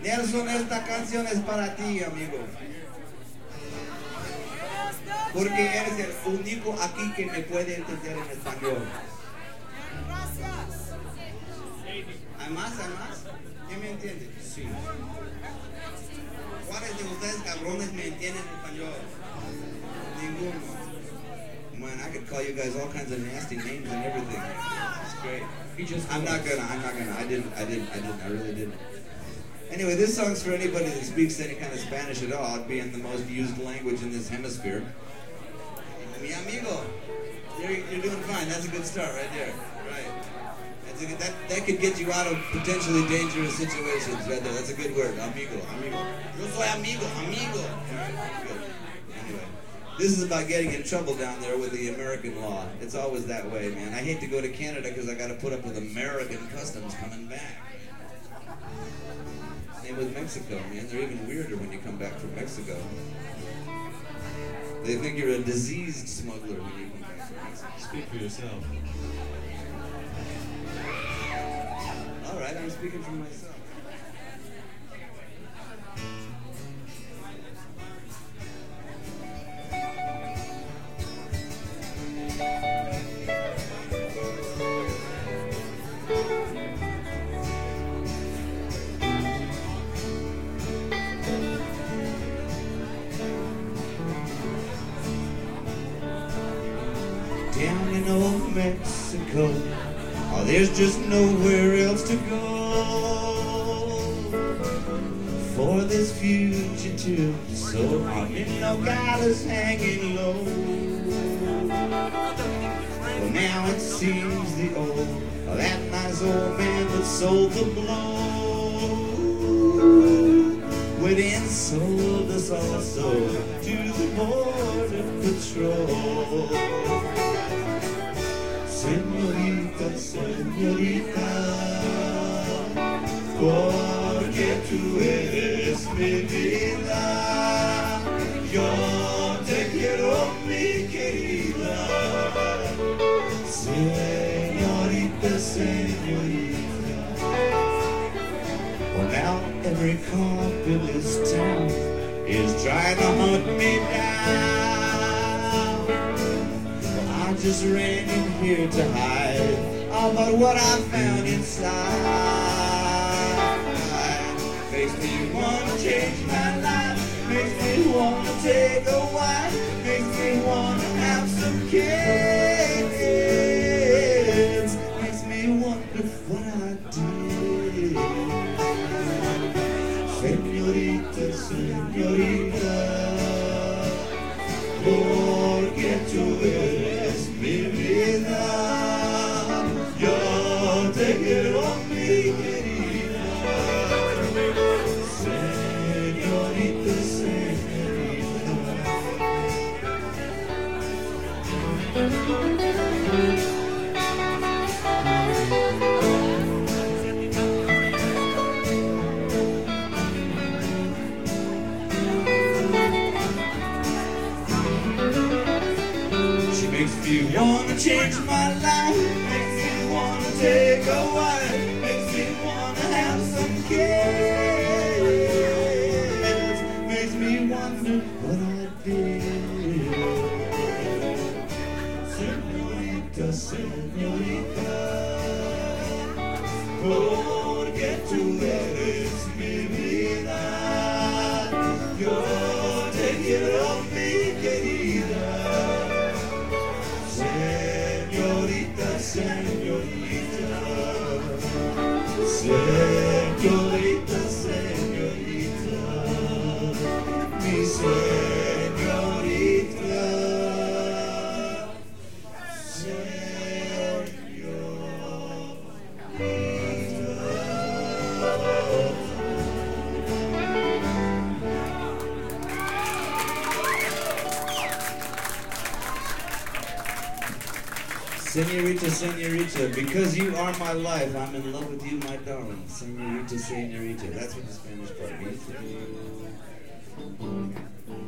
Nelson, esta canción es para ti, amigo. Porque eres el único aquí que me puede entender en español. ¿Hay más? ¿Hay más? ¿Quién me entiende? Sí. ¿Cuáles de ustedes cabrones me entienden en español? Ninguno. Man, I could call you guys all kinds of nasty names and everything. It's great. I'm not gonna. I really didn't. Anyway, this song's for anybody that speaks any kind of Spanish at all, it being the most used language in this hemisphere. Mi amigo, you're doing fine. That's a good start right there. Right. That could get you out of potentially dangerous situations right there. That's a good word. Amigo. Yo soy amigo. Right, good. Anyway. This is about getting in trouble down there with the American law. It's always that way, man. I hate to go to Canada because I got to put up with American customs coming back. Same with Mexico, man. They're even weirder when you come back from Mexico. They think you're a diseased smuggler when you come back from Mexico. Speak for yourself. All right, I'm speaking for myself. Down in old Mexico, oh, there's just nowhere else to go for this fugitive soul. No God is hanging low. Well, now it seems the that nice old man that sold the blow went and sold us also to the border patrol. Señorita, señorita, porque tú eres mi vida, yo te quiero, mi querida. Señorita, señorita. Well, now every cop in this town is trying to hunt me down. I just ran in here to hide about what I found inside. Makes me want to change my life, makes me want to take a wife, makes me want to have some kids, makes me wonder what I did. Señorita, señorita, porque tú eres mi vida, yo te quiero, mi querida. Señorita, señorita. She makes me wanna change my life, makes me wanna take a wife, makes me wanna have some kids, makes me wonder what I did. Señorita, señorita, porque tú eres mi vida, yo te quiero, mi querida. Señorita, señorita, señorita, señorita, mi señorita, Señorita, señorita, because you are my life, I'm in love with you, my darling. Señorita, señorita, that's what the Spanish part means.